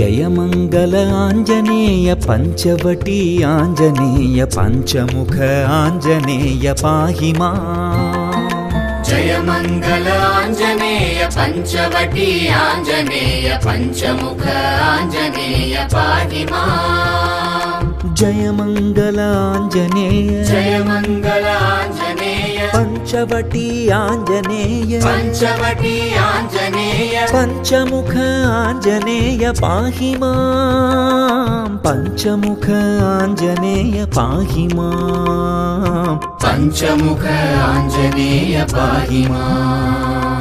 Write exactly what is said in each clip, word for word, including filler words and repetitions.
जय मंगल आंजनेय पंचवटी आंजनेय पंचमुख आंजनेय पाहि मां। जय मंगल आंजनेय पंचवटी आंजनेय पंचमुख आंजनेय पाहि मां। जय मंगल आंजनेय जय मंगल आंजनेय पंचवटी आंजनेय पंचवटी आंजनेय पंचमुख आंजनेय पाहि मां। पंचमुख आंजनेय पाहि मां। पंचमुख आंजनेय पाहि मां।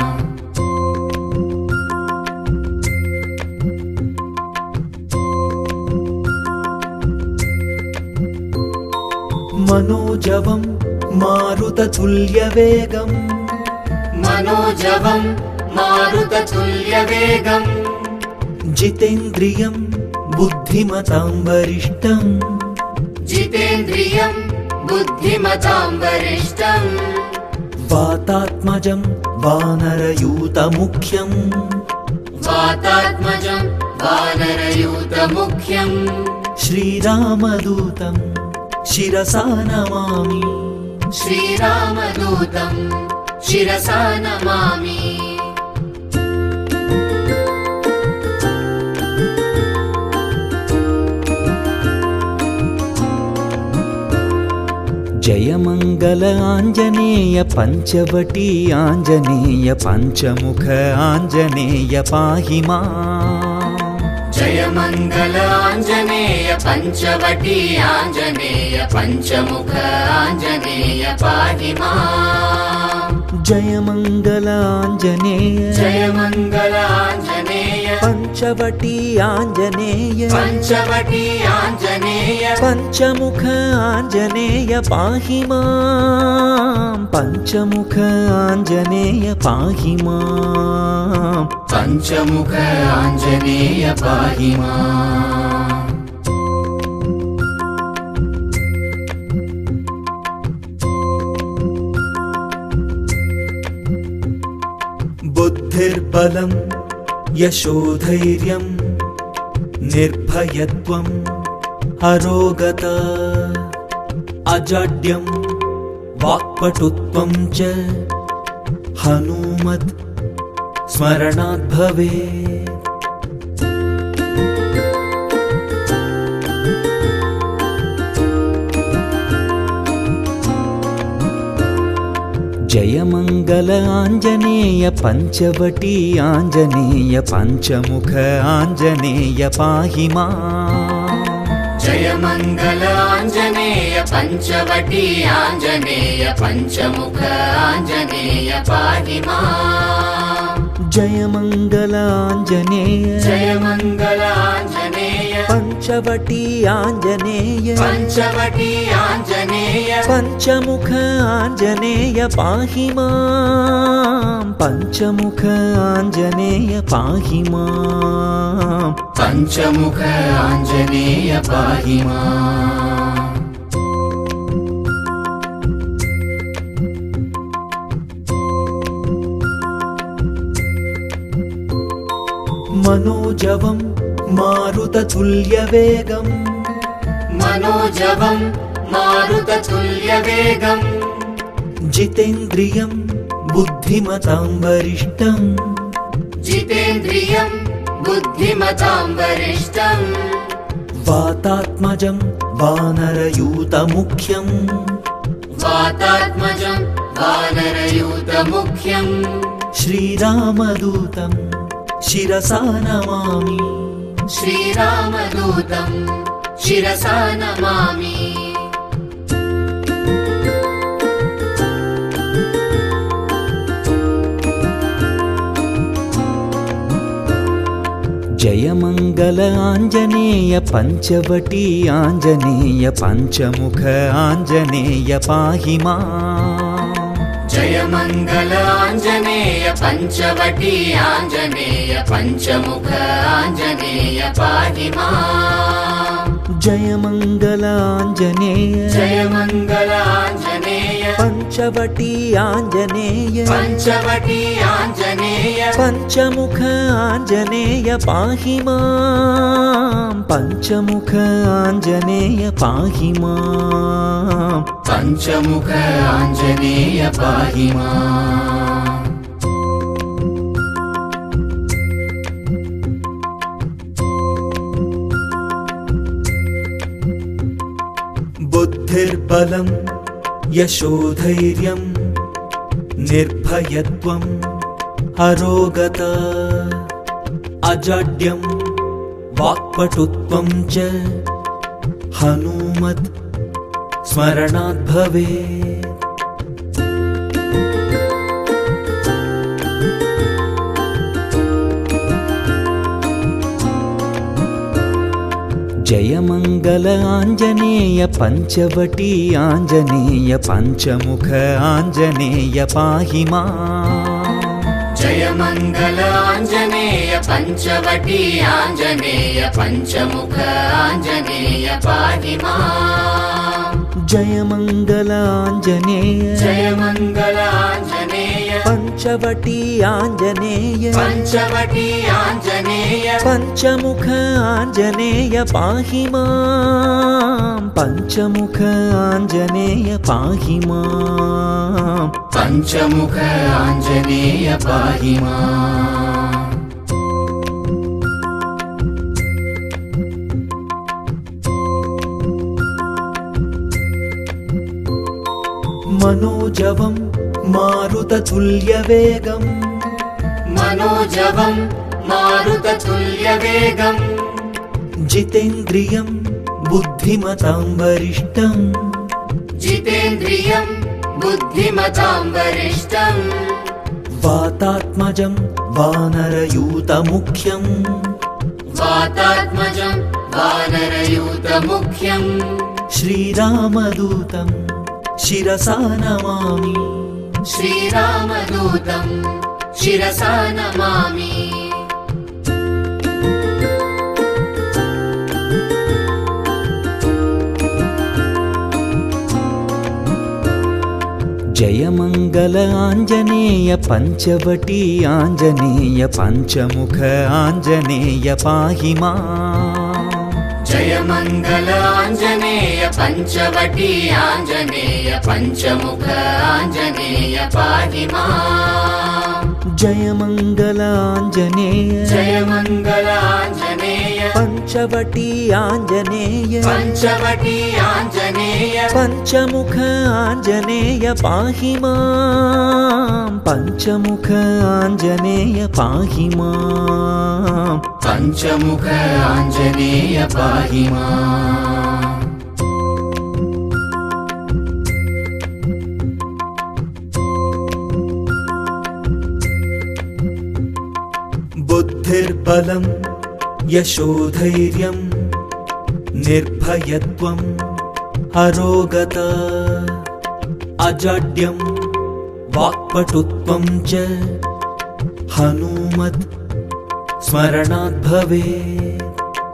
मनोजवं मारुततुल्यवेगं मनोजवं मारुततुल्यवेगं जितेन्द्रियं बुद्धिमतां वरिष्ठं जितेन्द्रियं बुद्धिमतां वरिष्ठं वातात्मजं वानरयूतमुख्यं वातात्मजं वानरयूतमुख्यं श्रीरामदूतं शिरसा नमामि श्रीरामदूतं शिरसा नमामि। जय मंगल आंजनेय पंचवटी आंजनेय पंचमुख आंजनेय पाहि मां। जय मंगल आंजनेय पंचवटी आंजनेय पंचमुख आंजनेय पाहि मां। जय मंगल आंजनेय जय मंगल आंजनेय पंचवटी आंजनेय पंचवटी आंजनेय पंचमुख आंजनेय पाहि मां। पंचमुख आंजनेय पाहि मां। पंचमुख आंजनेय पाहि मां। बुद्धिर्बलं यशोधैर्यं निर्भयत्वम् अरोगता अजाड्यं वाक्पटुत्वं च हनूमत् स्मरणात् भवेत्। जय मंगल आंजनेय पंचवटी आंजनेय पंचमुख आंजनेय पाहि मां। जय मंगल आंजनेय पंचवटी आंजनेय पंचमुख आंजनेय पाहि मां। जय मंगल आंजनेय जय मंगल आंजनेय पंचवटी आंजनेय पंचवटी आंजनेय पंचमुख आंजनेय पाहि मां। पंचमुख आंजनेय पाहि मां। पंचमुख आंजनेय पाहि मां। मनोजवं मारुततुल्यवेगं मनोजवं मारुततुल्यवेगं जितेन्द्रियं बुद्धिमतां वरिष्ठं जितेन्द्रियं बुद्धिमतां वरिष्ठं वातात्मजं वानरयूतमुख्यं वातात्मजं वानरयूतमुख्यं श्रीरामदूतं शिरसा नमामि श्रीरामदूतं शिरसा नमामि। जय मंगल आंजनेय पंचवटी आंजनेय पंचमुख आंजनेय पाहि मां। जय मंगल आंजनेय पंचवटी आंजनेय पंचमुख आंजनेय पाहि मां। जय मंगल आंजनेय जय मंगल आंजनेय पञ्चवटी आञ्जनेय पञ्चवटी आञ्जनेय पञ्चमुख आञ्जनेय पाहि मां पञ्चमुख आञ्जनेय पाहि मां पञ्चमुख आञ्जनेय पाहि माम् बुद्धिर्बलं यशोधैर्यं निर्भयत्वम् अरोगता अजाड्यं वाक्पटुत्वं च हनुमत् स्मरणात् भवेत्। जय मंगल आंजनेय पंचवटी आंजनेय पंचमुख आंजनेय पाहि मां जय मंगल आंजनेय पंचवटी आंजनेय पंचमुख आंजनेय पाहि मां जय मंगल आंजनेय जय मंगल आंजनेय पंचवटी आंजनेय पंचवटी आंजनेय पंचमुख आंजनेय पाहि मां पंचमुख आंजनेय पाहि मां पंचमुख आंजनेय पाहि माम् मनोजवं मारुततुल्यवेगं मनोजवं मारुततुल्यवेगं जितेन्द्रियं बुद्धिमतां वरिष्ठं जितेन्द्रियं बुद्धिमतां वरिष्ठं वातात्मजं वानरयूतमुख्यं वातात्मजं वानरयूतमुख्यं श्रीरामदूतं शिरसा नमामि श्रीरामदूतं शिरसा नमामि जय मंगल आंजनेय पंचवटी आंजनेय पंचमुख आंजनेय पाहि मां जय मंगल आंजनेय पंचवटी आंजनेय पंचमुख आंजनेय पाहि मां जय मंगल आंजनेय जय मंगल आंजनेय पंचवटी आंजनेय पंचवटी आंजनेय पंचमुख आंजनेय पाहि मां पंचमुख आंजनेय पाहि मां पंचमुख आंजनेय पाहि माम् बुद्धिर्बलं यशोधैर्यं निर्भयत्वम् अरोगता अजाड्यं वाक्पटुत्वं च हनुमत् स्मरणात् भवेत्।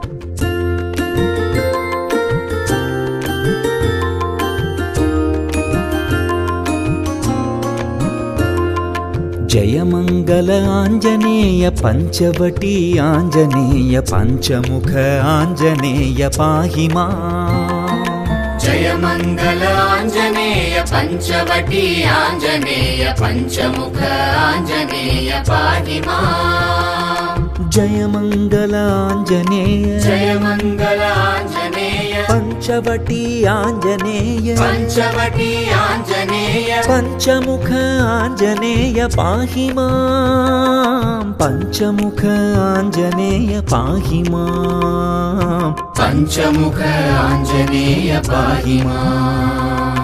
जय मंगल आंजनेय पंचवटी आंजनेय पंचमुख आंजनेय पाहि मां जय मंगल आंजनेय पंचवटी आंजनेय पंचमुख आंजनेय पाहि मां जय मंगल आंजनेय जय मंगल आंजनेय पंचवटी आंजनेय पंचवटी आंजनेय पंचमुख आंजनेय पाहि मां पंचमुख आंजनेय पाहि मां पंचमुख आंजनेय पाहि माम्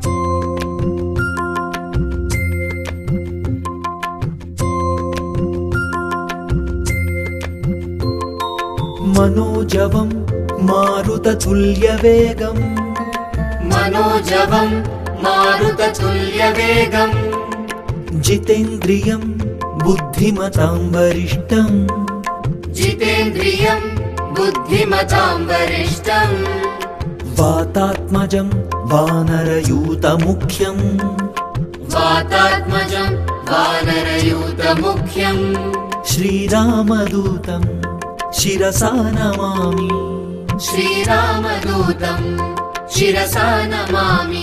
मनोजवं मारुततुल्यवेगं मनोजवं मारुततुल्यवेगं जितेन्द्रियं बुद्धिमतां वरिष्ठं जितेन्द्रियं बुद्धिमतां वरिष्ठं वातात्मजं वानरयूतमुख्यम् वातात्मजं वानरयूतमुख्यम् श्रीरामदूतं शिरसा नमामि श्रीरामदूतं शिरसा नमामि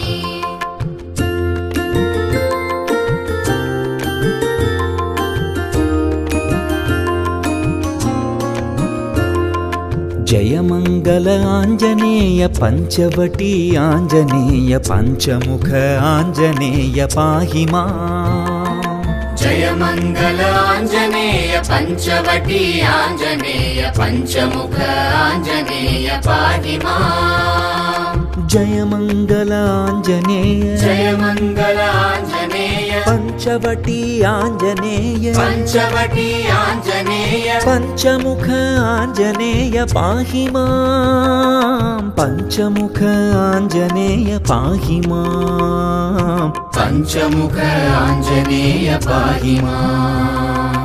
जय मंगल आंजनेय पंचवटी आंजनेय पंचमुख आंजनेय पाहि माम् जय मंगल आंजनेय पंचवटी आंजनेय पंचमुख आंजनेय पाहि माम् जय मंगल आंजनेय जय मंगल आंजनेय पंचवटी आंजनेय पंचवटी आंजनेय पंचमुख आंजनेय पाहि माम् पंचमुख आंजनेय पाहि माम् पंचमुख आंजनेय पाहि माम्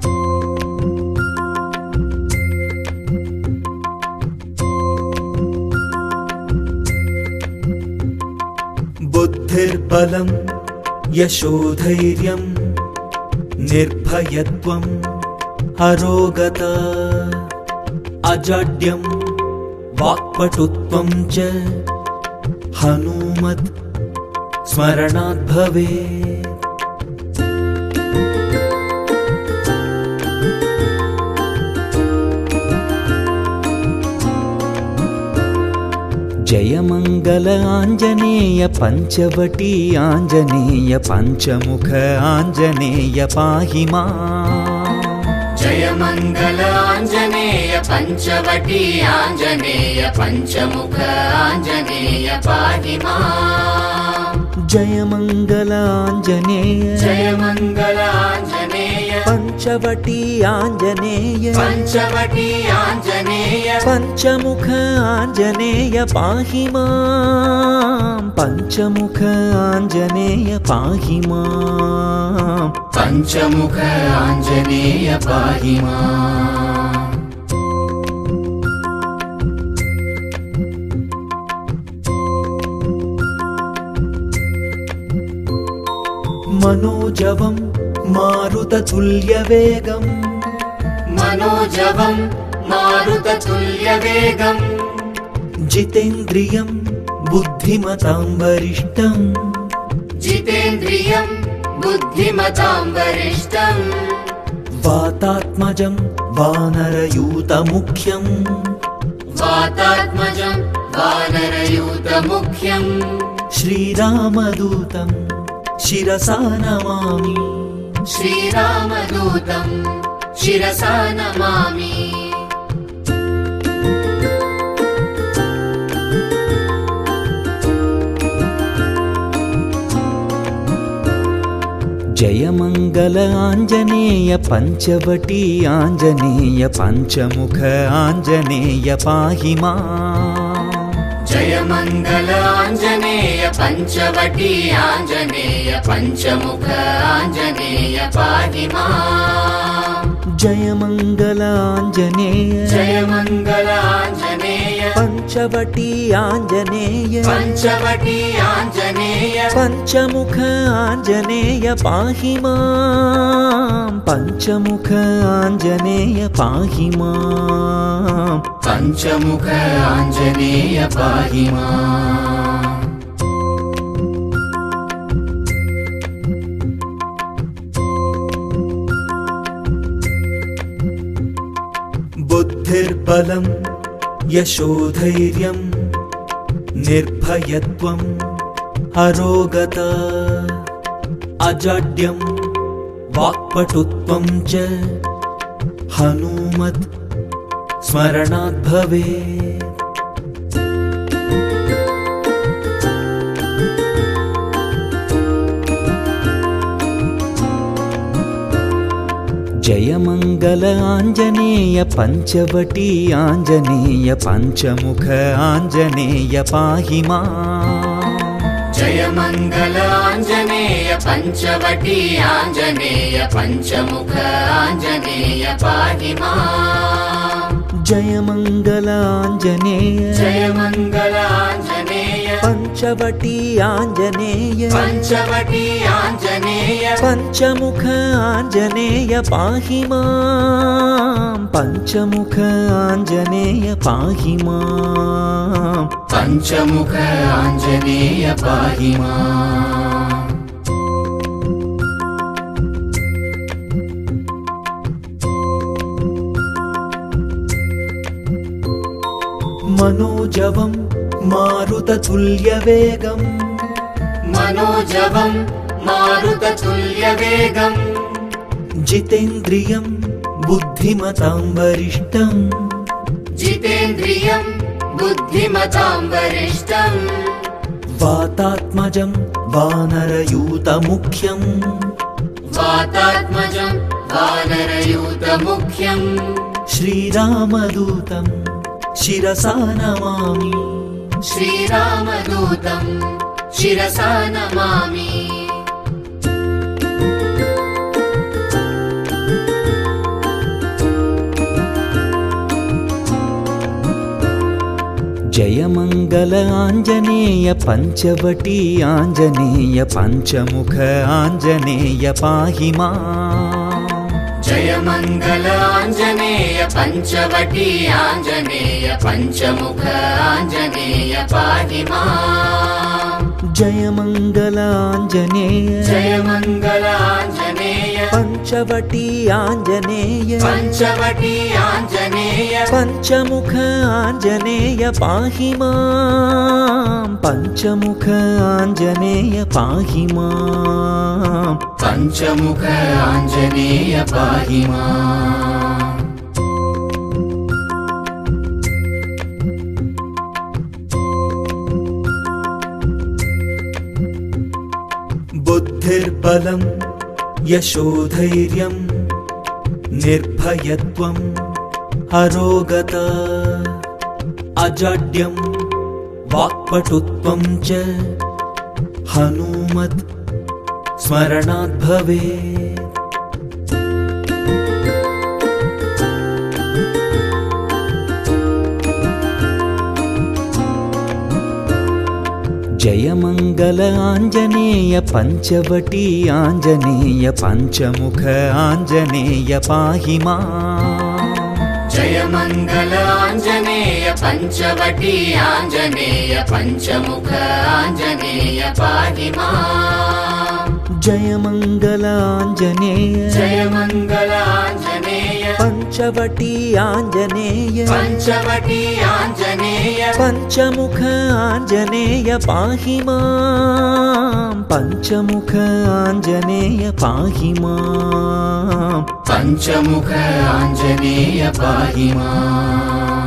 बुद्धिर्बलं यशोधैर्यं निर्भयत्वम् अरोगता अजाड्यं वाक्पटुत्वं च हनुमत् स्मरणात् भवेत् जय मंगल आंजनेय पंचवटी आंजनेय पंचमुख आंजनेय पाहि माम् जय मंगल आंजनेय पंचवटी आंजनेय पंचमुख आंजनेय पाहि माम् जय मंगल आंजनेय जय मंगल आंजनेय पंचवटी आंजनेय पंचवटी आंजनेय पंचमुख आंजनेय पाहि माम् पंचमुख आंजनेय पाहि माम् पंचमुख आंजनेय पाहि माम् मनोजवं मारुततुल्यवेगं मनोजवं मारुततुल्यवेगं जितेन्द्रियं बुद्धिमतां वरिष्ठं जितेन्द्रियं बुद्धिमतां वरिष्ठं वातात्मजं वानरयूतमुख्यं वातात्मजं वानरयूतमुख्यं श्रीरामदूतं शिरसा नमामि श्रीरामदूतं शिरसा नमामि जय मंगल आंजनेय पंचवटी आंजनेय पंचमुख आंजनेय पाहि माम् जय मंगल आंजनेय पंचवटी आंजनेय पंचमुख आंजनेय पाहि माम् जय मंगल आंजनेय जय मंगल आंजनेय पंचवटी आंजनेय पंचवटी आंजनेय पंचमुख आंजनेय पाहि माम् पंचमुख आंजनेय पाहि माम् पंचमुख आंजनेय पाहि माम् बुद्धिर्बलं यशोधैर्यं निर्भयत्वम् अरोगता अजाड्यं वाक्पटुत्वं च हनुमत् स्मरणात् भवेत् जय मंगल आंजनेय पंचवटी आंजनेय पंचमुख आंजनेय पाहि माम् जय मंगल आंजनेय पंचवटी आंजनेय पंचमुख आंजनेय पाहि माम् जय मंगल आंजनेय जय मंगल आंजनेय पञ्चवटी आञ्जनेय पञ्चवटी आञ्जनेय पञ्चमुख आञ्जनेय पाहि मां पञ्चमुख आञ्जनेय पाहि मां पञ्चमुख आञ्जनेय पाहि माम् मनोजवं मारुततुल्यवेगं मनोजवं मारुततुल्यवेगं जितेन्द्रियं बुद्धिमतां वरिष्ठं जितेन्द्रियं बुद्धिमतां वरिष्ठं वातात्मजं वानरयूतमुख्यं वातात्मजं वानरयूतमुख्यं श्रीरामदूतं शिरसा नमामि श्रीरामदूतं शिरसा नमामि जय मंगल आंजनेय पंचवटी आंजनेय पंचमुख आंजनेय पाहि मां जय मंगल आंजनेय पंचवटी आंजनेय पंचमुख आंजनेय पाहि मां जय मंगल आंजनेय जय मंगल आंजनेय पंचवटी आंजनेय पंचवटी आंजनेय पंचमुख आंजनेय पाहि मां पंचमुख आंजनेय पाहि मां पंचमुख आंजनेय पाहि मां बुद्धिर्बलं यशोधैर्यं निर्भयत्वम् अरोगता अजाड्यं वाक्पटुत्वं च हनुमत् स्मरणात् भवेत् जय मंगल आंजनेय पंचवटी आंजनेय पंचमुख आंजनेय पाहि मां जय मंगल आंजनेय पंचवटी आंजनेय पंचमुख आंजनेय पाहि मां जय मंगल आंजनेय जय मंगल आंजनेय पंचवटी आंजनेय पंचवटी आंजनेय पंचमुख आंजनेय पाहि मां पंचमुख आंजनेय पाहि मां पंचमुख आंजनेय पाहि मां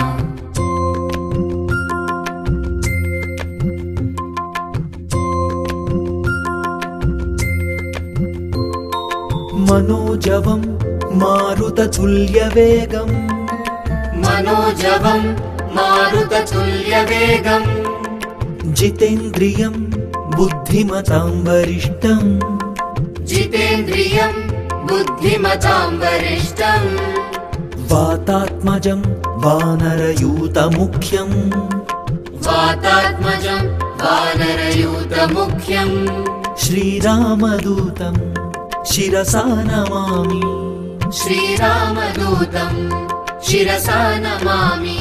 मनोजवं मारुततुल्यवेगं मनोजवं मारुततुल्यवेगं जितेन्द्रियं बुद्धिमतां वरिष्ठं जितेन्द्रियं बुद्धिमतां वरिष्ठं वातात्मजं वानरयूतमुख्यं वातात्मजं वानरयूतमुख्यं श्रीरामदूतं शिरसा नमामि श्रीरामदूतं शिरसा नमामि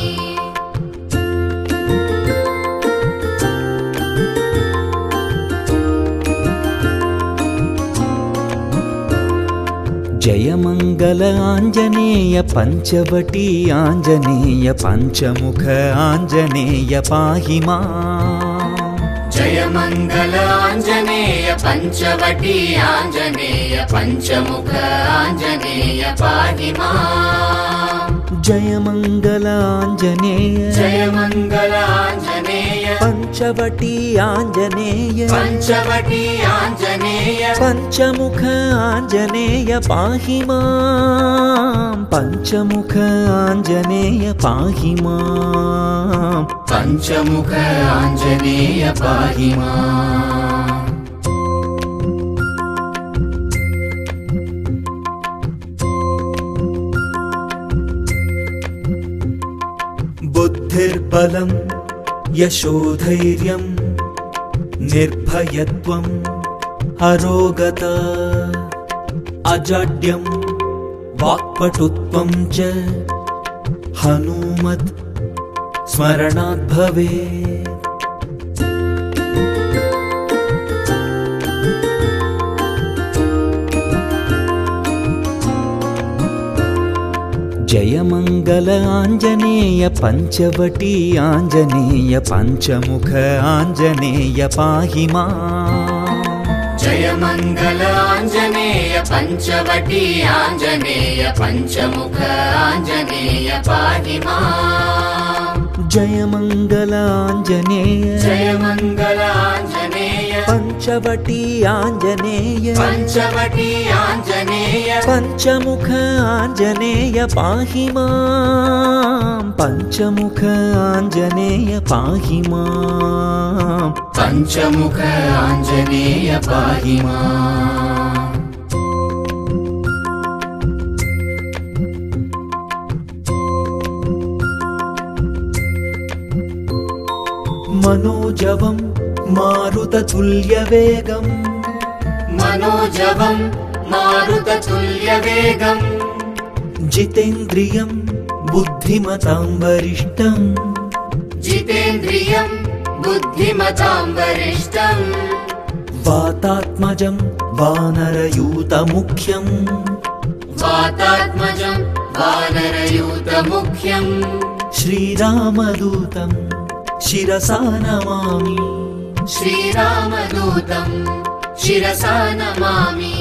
जय मंगल आंजनेय पंचवटी आंजनेय पंचमुख आंजनेय पाहि मां जय मंगल आंजनेय पंचवटी आंजनेय पंचमुख आंजनेय पाहि मां जय मंगल आंजनेय जय मंगल आंजनेय पंचवटी आंजनेय पंचवटी आंजनेय पंचमुख आंजनेय पाहि मां पंचमुख आंजनेय पाहि मां पंचमुख आंजनेय पाहि मां बुद्धिर्बलं यशोधैर्यं निर्भयत्वम् अरोगता अजाड्यं वाक्पटुत्वं च हनुमत् स्मरणात् भवेत्। जय मंगल आंजनेय पंचवटी आंजनेय पंचमुख आंजनेय पाहि माम्। जय मंगल आंजनेय पंचवटी आंजनेय पंचमुख आंजनेय पाहि माम्। जय मंगल आंजनेय जय मंगल आंजनेय पंचवटी आंजनेय पंचवटी आंजनेय पंचमुख आंजनेय पाहि माम्। पंचमुख आंजनेय पाहि माम्। पंचमुख आंजनेय पाहि माम्। मनोजवं मारुततुल्यवेगं मनोजवं मारुततुल्यवेगं जितेन्द्रियं बुद्धिमतां वरिष्ठं जितेन्द्रियं बुद्धिमतां वरिष्ठं वातात्मजं वानरयूतमुख्यं वातात्मजं वानरयूतमुख्यं श्रीरामदूतं शिरसा नमामि। श्रीरामदूतं शिरसा नमामि।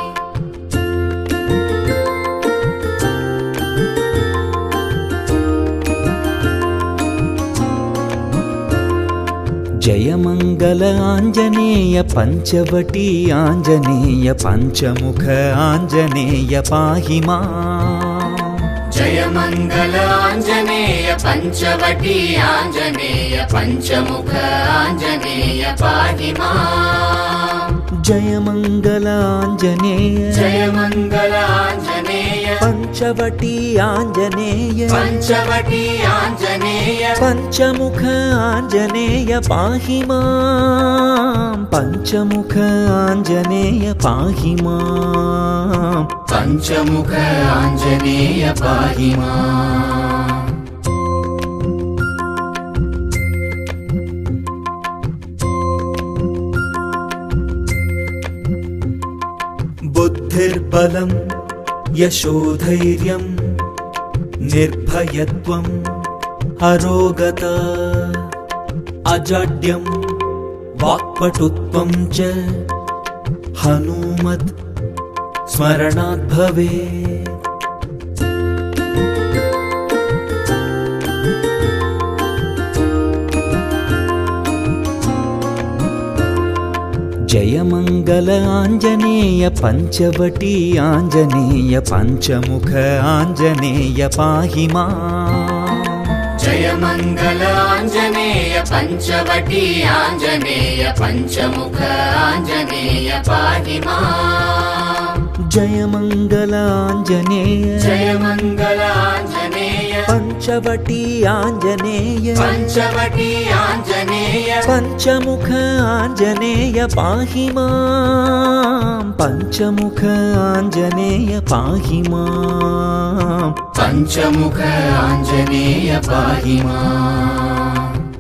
जय मंगल आंजनेय पंचवटी आंजनेय पंचमुख आंजनेय पाहि माम्। जय मंगल आंजनेय पंचवटी आंजनेय पंचमुख आंजनेय पाहि माम्। जय मंगल आंजनेय जय मंगल आंजनेय पंचवटी आंजनेय पंचवटी आंजनेय पंचमुख आंजनेय पाहि माम्। पंचमुख आंजनेय पाहि माम्। पंचमुख आंजनेय पाहि माम्। बुद्धिर्बलं यशोधैर्यं निर्भयत्वम् अरोगता अजाड्यं वाक्पटुत्वं च हनुमत् स्मरणात् भवेत्। जय मंगल आंजनेय पंचवटी आंजनेय पंचमुख आंजनेय पाहि माम्। जय मंगल आंजनेय पंचवटी आंजनेय पंचमुख आंजनेय पाहि माम्। जय मंगल आंजनेय जय मंगल आंजनेय पंचवटी आंजनेय पंचवटी आंजनेय पंचमुख आंजनेय पाहि माम्। पंचमुख आंजनेय पाहि माम्। पंचमुख आंजनेय पाहि माम्।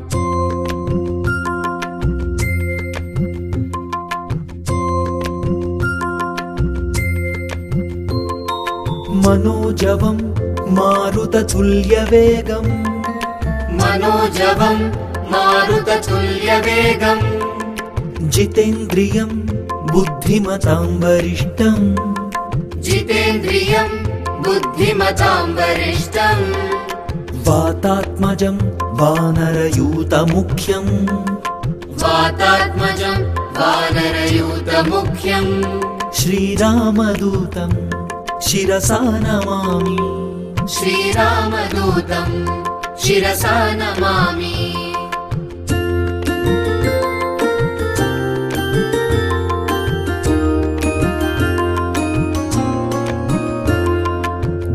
मनोजवं मारुततुल्यवेगं मनोजवं मारुततुल्यवेगं जितेन्द्रियं बुद्धिमतां वरिष्ठं जितेन्द्रियं बुद्धिमतां वरिष्ठं वातात्मजं वानरयूतमुख्यं वातात्मजं वानरयूतमुख्यं श्रीरामदूतं शिरसा नमामि। श्रीरामदूतं शिरसा नमामि।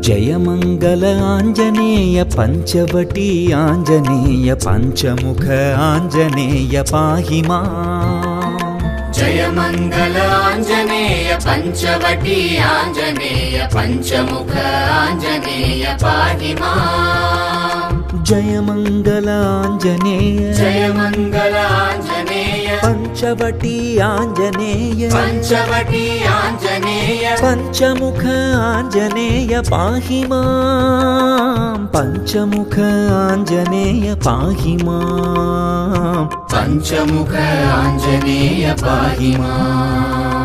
जय मंगल आंजनेय पंचवटी आंजनेय पंचमुख आंजनेय पाहि मां। जय मंगल आंजनेय पंचवटी आंजनेय पंचमुख आंजनेय पाहि मां। जय मंगल आंजनेय जय मंगल आंजनेय पंचवटी आंजनेय पंचवटी आंजनेय पंचमुख आंजनेय पाहि मां। पंचमुख आंजनेय पाहि मां। पंचमुख आंजनेय पाहि मां।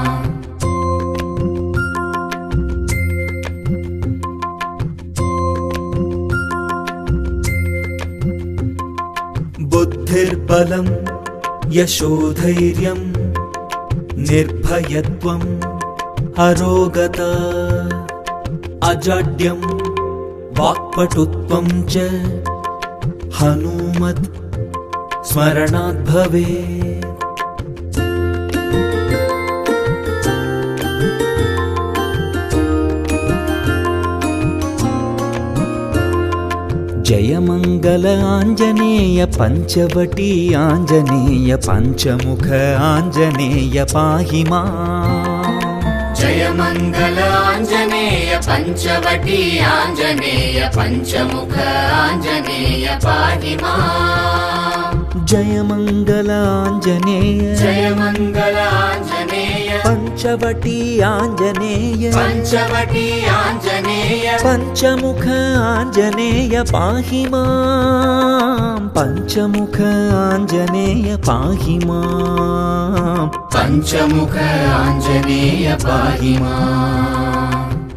बुद्धिर्बलं यशोधैर्यं निर्भयत्वम् अरोगता अजाड्यं वाक्पटुत्वं च हनुमत् स्मरणात् भवेत्। जय मंगल आंजनेय पंचवटी आंजनेय पंचमुख आंजनेय पाहि मां। जय मंगल आंजनेय पंचवटी आंजनेय पंचमुख आंजनेय पाहि मां। जय मंगल आंजनेय जय मंगल आंजनेय पंचवटी आंजनेय पंचवटी आंजनेय पंचमुख आंजनेय पाहि मां। पंचमुख आंजनेय पाहि मां। पंचमुख आंजनेय पाहि मां।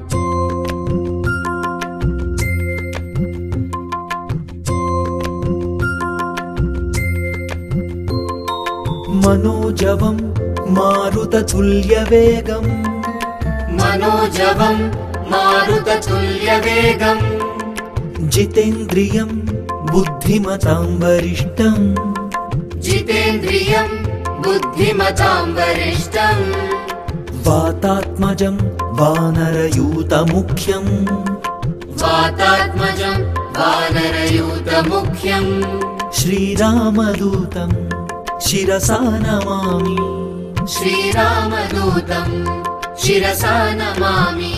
मनोजवं मारुततुल्यवेगं मनोजवं मारुततुल्यवेगं जितेन्द्रियं बुद्धिमतां वरिष्ठं जितेन्द्रियं बुद्धिमतां वरिष्ठं वातात्मजं वानरयूतमुख्यं वातात्मजं वानरयूतमुख्यं श्रीरामदूतं शिरसा नमामि। श्रीरामदूतं शिरसा नमामि।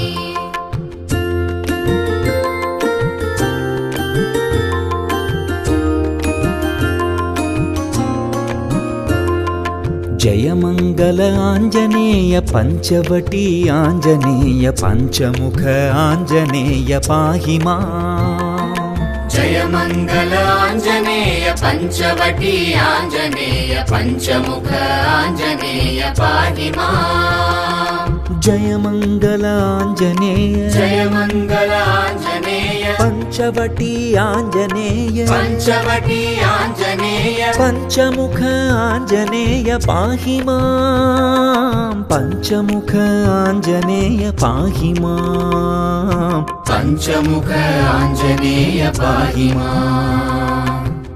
जय मंगल आंजनेय पंचवटी आंजनेय पंचमुख आंजनेय पाहि मां। जय मंगल आंजनेय पंचवटी आंजनेय पंचमुख आंजनेय पाहि मां। जय मंगल आंजनेय जय मंगल आंजनेय पंचवटी आंजनेय पंचवटी आंजनेय पंचमुख आंजनेय पाहि मां। पंचमुख आंजनेय पाहि मां। पंचमुख आंजनेय पाहि मां।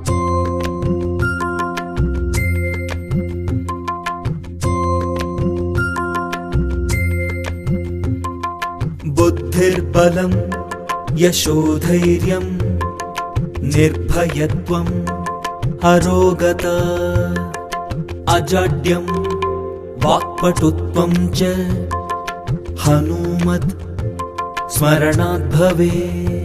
बुद्धिर्बलं यशोधैर्यं निर्भयत्वम् अरोगता अजाड्यं वाक्पटुत्वं च हनुमत् स्मरणात् भवेत्।